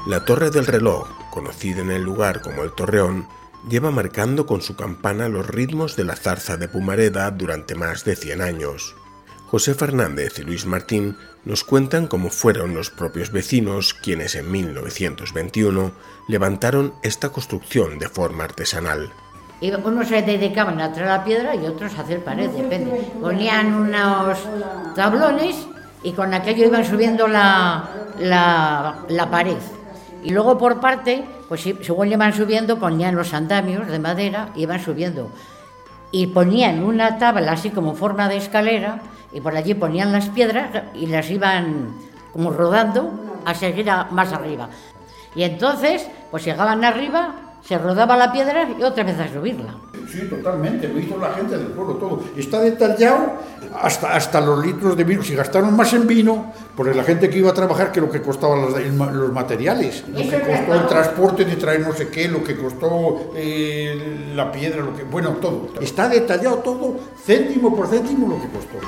La torre del reloj, conocida en el lugar como el Torreón, lleva marcando con su campana los ritmos de la zarza de Pumareda durante más de 100 años. José Fernández y Luis Martín nos cuentan cómo fueron los propios vecinos quienes en 1921 levantaron esta construcción de forma artesanal. Unos se dedicaban a traer la piedra y otros a hacer pared, depende. Ponían unos tablones y con aquello iban subiendo la pared. Y luego por parte, pues según iban subiendo, ponían los andamios de madera, iban subiendo. Y ponían una tabla así como forma de escalera y por allí ponían las piedras y las iban como rodando a seguir más arriba. Y entonces, pues llegaban arriba, se rodaba la piedra y otra vez a subirla. Sí, totalmente, lo hizo la gente del pueblo todo. Está detallado hasta los litros de vino. Si gastaron más en vino, por la gente que iba a trabajar que lo que costaban los materiales. Lo que costó el transporte de traer no sé qué, lo que costó la piedra, bueno, todo. Está detallado todo, céntimo por céntimo lo que costó.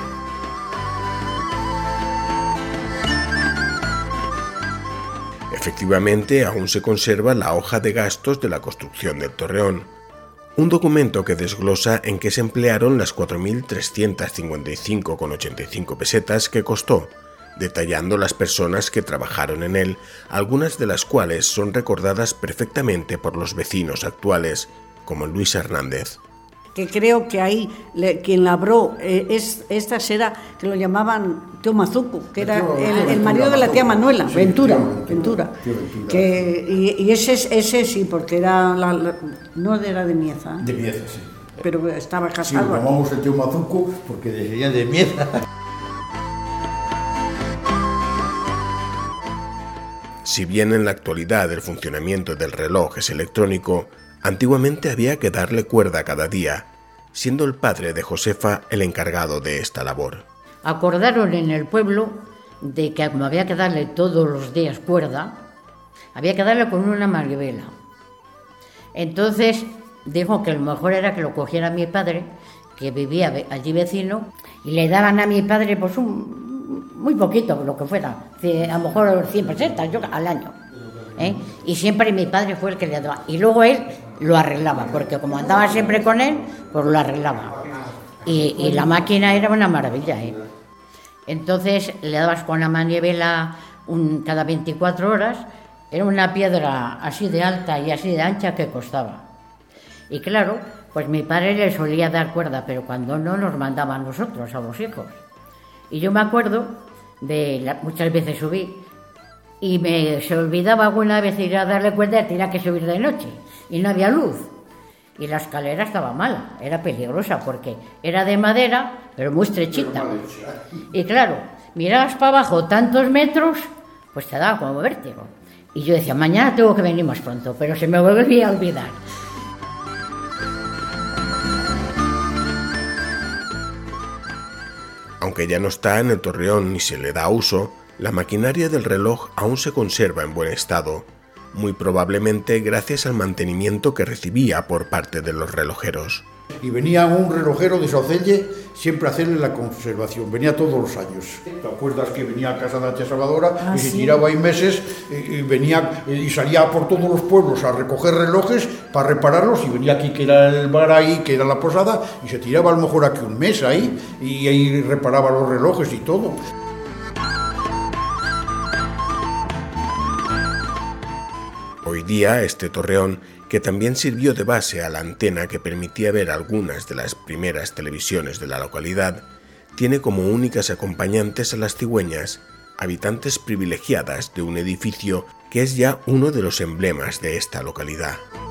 Efectivamente, aún se conserva la hoja de gastos de la construcción del Torreón, un documento que desglosa en qué se emplearon las 4.355,85 pesetas que costó, detallando las personas que trabajaron en él, algunas de las cuales son recordadas perfectamente por los vecinos actuales, como Luis Hernández. Que creo que ahí quien labró esta era, que lo llamaban Tío Mazuco, que era el marido de la tía Manuela, sí, Ventura. Y ese sí, porque era no era de Mieza. De Mieza, sí. Pero estaba casado. Sí, lo llamamos el Tío Mazuco porque decían de Mieza. Si bien en la actualidad el funcionamiento del reloj es electrónico, antiguamente había que darle cuerda cada día, siendo el padre de Josefa el encargado de esta labor. Acordaron en el pueblo de que como había que darle todos los días cuerda, había que darle con una manivela. Entonces dijo que lo mejor era que lo cogiera mi padre, que vivía allí vecino, y le daban a mi padre pues muy poquito, lo que fuera, a lo mejor 100 pesetas al año. Y siempre mi padre fue el que le daba. Y luego él lo arreglaba, porque como andaba siempre con él, pues lo arreglaba. Y la máquina era una maravilla. Entonces le dabas con la manivela cada 24 horas, era una piedra así de alta y así de ancha que costaba. Y claro, pues mi padre le solía dar cuerda, pero cuando no nos mandaba a nosotros, a los hijos. Y yo me acuerdo muchas veces subí, y se olvidaba alguna vez ir a darle cuerda y tenía que subir de noche y no había luz y la escalera estaba mala, era peligrosa porque era de madera pero muy estrechita y claro, mirabas para abajo tantos metros, pues te daba como vértigo y yo decía, mañana tengo que venir más pronto, pero se me volvía a olvidar. Aunque ya no está en el Torreón ni se le da uso, la maquinaria del reloj aún se conserva en buen estado, muy probablemente gracias al mantenimiento que recibía por parte de los relojeros. Y venía un relojero de Saucelle siempre a hacerle la conservación, venía todos los años. ¿Te acuerdas que venía a casa de la tía Salvadora y se tiraba ahí meses y venía y salía por todos los pueblos a recoger relojes para repararlos y venía aquí que era el bar ahí, que era la posada y se tiraba a lo mejor aquí un mes ahí y ahí reparaba los relojes y todo. Hoy día este torreón, que también sirvió de base a la antena que permitía ver algunas de las primeras televisiones de la localidad, tiene como únicas acompañantes a las cigüeñas, habitantes privilegiadas de un edificio que es ya uno de los emblemas de esta localidad.